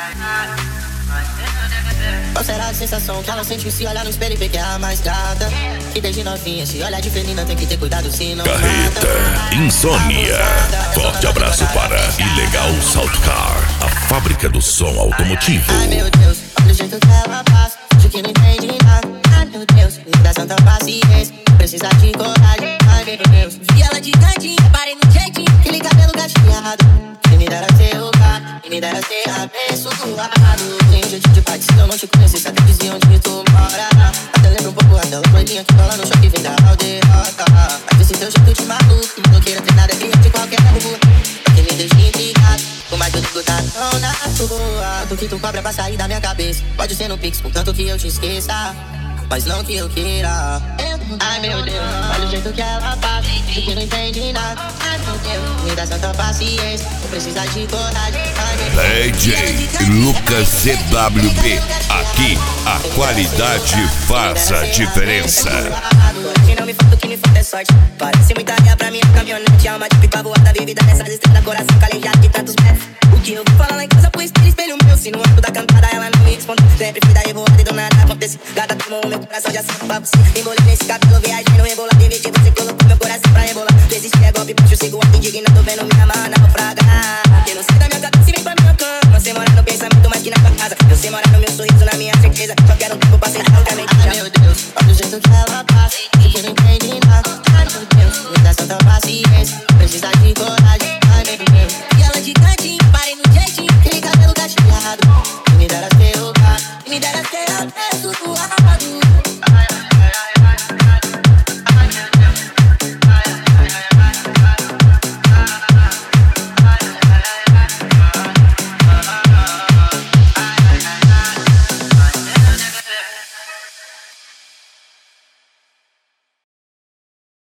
Qual será a sensação que ela sente se olhar no espelho e ver que é a mais gata? Que desde novinha se olhar de feminina tem que ter cuidado se não Carreta, insônia. Forte abraço para Ilegal Salt Car, a fábrica do som automotivo. Ai meu Deus, olha o jeito que ela passa, acho que não entende nada. Ai meu Deus, me dá tanta paciência, precisa de coragem. Ai meu Deus, vi ela de cantinho, parei no jeitinho, aquele cabelo cacheado. Quem me dera ser o gato, quem me dera ser abençoado. Tem um jeito de pai, se eu não te conhecesse, até dizia onde tu mora. Até lembro um pouco aquela coelhinha que cola no choque e vem da aldeota. Mas esse teu jeito de maluco, não queira ter nada de qualquer rua. Quem me deixa intrigado, com mais eu digo tá tão na tua. Tanto que tu cobra pra sair da minha cabeça, pode ser no Pix, contanto que eu te esqueça, mas não que eu queira. Ai meu Deus, olha o jeito que ela passa, de que não entende nada. Ai meu Deus, me dá tanta paciência, não precisa de coragem. Ai meu Deus, DJ Lucas CWB, aqui a qualidade faz a diferença. Que não me falta, o que me falta é sorte. Parece muita guerra pra minha caminhonete. Alma de pipa voada, vivida nessas estrelas. Coração calejado de tantos metros. O que eu vou falar lá em casa, pois espelho, espelho meu. Se no âmbito da cantada ela não me responde, sempre fui da revoada e do nada acontece. Gata tomou o meu coração, já sinto pra você. Embolei nesse cabelo, viagem no rebolar. Dividir, você colocou meu coração pra rebolar. Desistir é golpe, puxo, sigo alto, indignado, vendo minha mana naufragar. Que não sai da minha cabeça e vem pra minha cama. Você mora no pensamento mais que na tua casa. Você mora